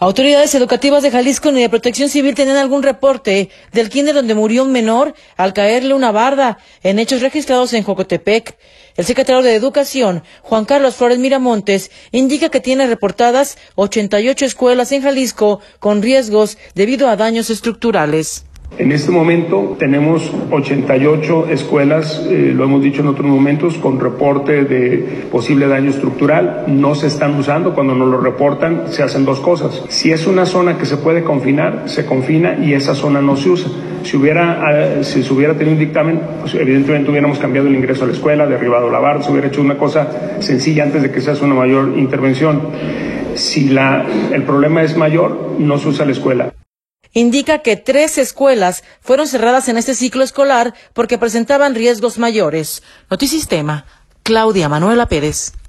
Autoridades educativas de Jalisco ni de Protección Civil tenían algún reporte del kinder donde murió un menor al caerle una barda en hechos registrados en Jocotepec. El secretario de Educación, Juan Carlos Flores Miramontes, indica que tiene reportadas 88 escuelas en Jalisco con riesgos debido a daños estructurales. En este momento tenemos 88 escuelas, lo hemos dicho en otros momentos, con reporte de posible daño estructural. No se están usando. Cuando nos lo reportan, se hacen dos cosas. Si es una zona que se puede confinar, se confina y esa zona no se usa. Si se hubiera tenido un dictamen, pues evidentemente hubiéramos cambiado el ingreso a la escuela, derribado la barda, se hubiera hecho una cosa sencilla antes de que se haga una mayor intervención. Si el problema es mayor, no se usa la escuela. Indica que 3 escuelas fueron cerradas en este ciclo escolar porque presentaban riesgos mayores. Notisistema, Claudia Manuela Pérez.